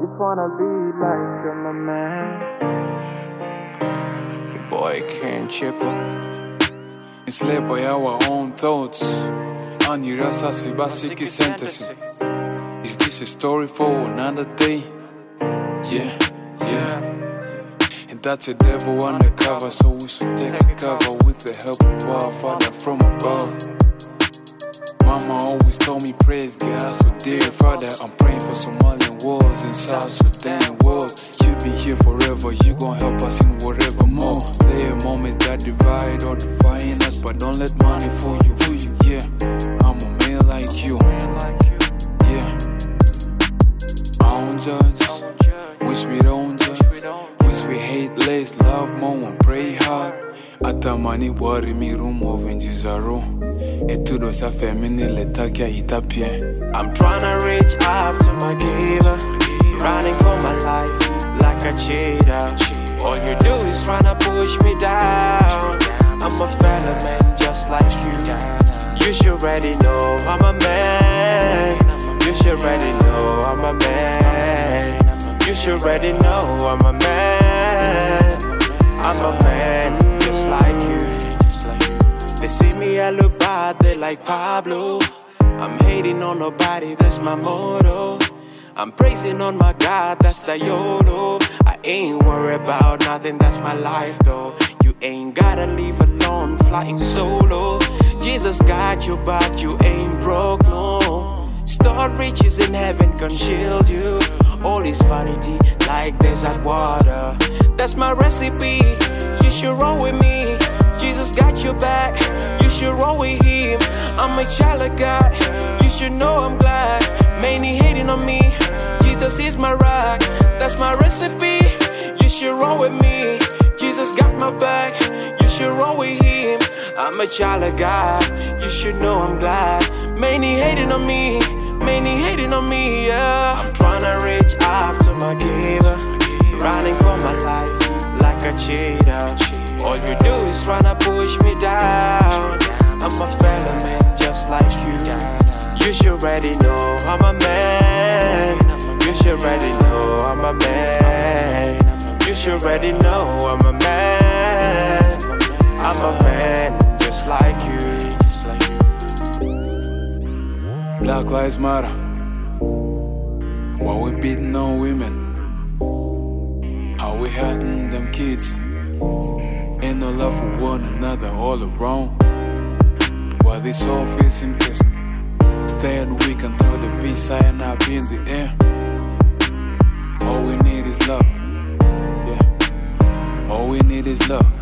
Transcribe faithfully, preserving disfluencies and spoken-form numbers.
just wanna be like you're my man. Boy, can't chip up. Enslaved by our own thoughts. Anirasasi basiki sentences. Is this a story for another day? Yeah, yeah. And that's a devil undercover, so we should take a cover with the help of our Father from above. Mama always told me praise God, so dear Father, I'm praying for Somalian wars and South Sudan wars. You be here forever, you gon' help us in whatever more. There are moments that divide or define us, but don't let money fool you, fool you, yeah. I'm a man like you, yeah. I don't judge, wish we don't judge, wish we hate less, love more and pray hard. Atamani wari mi rumo venjizaro. Etudo sa femini letakia itapie. I'm tryna reach up to my giver, running for my life like a cheetah. All you do is tryna push me down. I'm a fellow man just like you. You should already know I'm a man. You should already know I'm a man. You should already know I'm a man. I'm a man just like you. They see me, I look bad, they like Pablo. I'm hating on nobody, that's my motto. I'm praising on my God, that's the YOLO. I ain't worried about nothing, that's my life though. You ain't gotta leave alone, flying solo. Jesus got you, but you ain't broke, no. Stored riches in heaven can shield you. All is vanity, like desert water. That's my recipe, you should roll with me. Jesus got your back, you should roll with him. I'm a child of God, you should know I'm glad. Many hating on me, Jesus is my rock. That's my recipe, you should roll with me. Jesus got my back, you should roll with him. I'm a child of God, you should know I'm glad. Many hating on me, many hating on me, yeah. I'm tryna reach up to my giver, running for my life like a cheetah. All you do is tryna push me down. I'm a fellow man just like you. You should already know I'm a man. You should already know I'm a man. You should already know I'm a man. I'm a man just like you. Black lives matter. Why we beating on women? How we hurting them kids? Ain't no love for one another, all around. While this all feels interest, stay at the week and throw the beat side and I'll be in the air. All we need is love, yeah. All we need is love.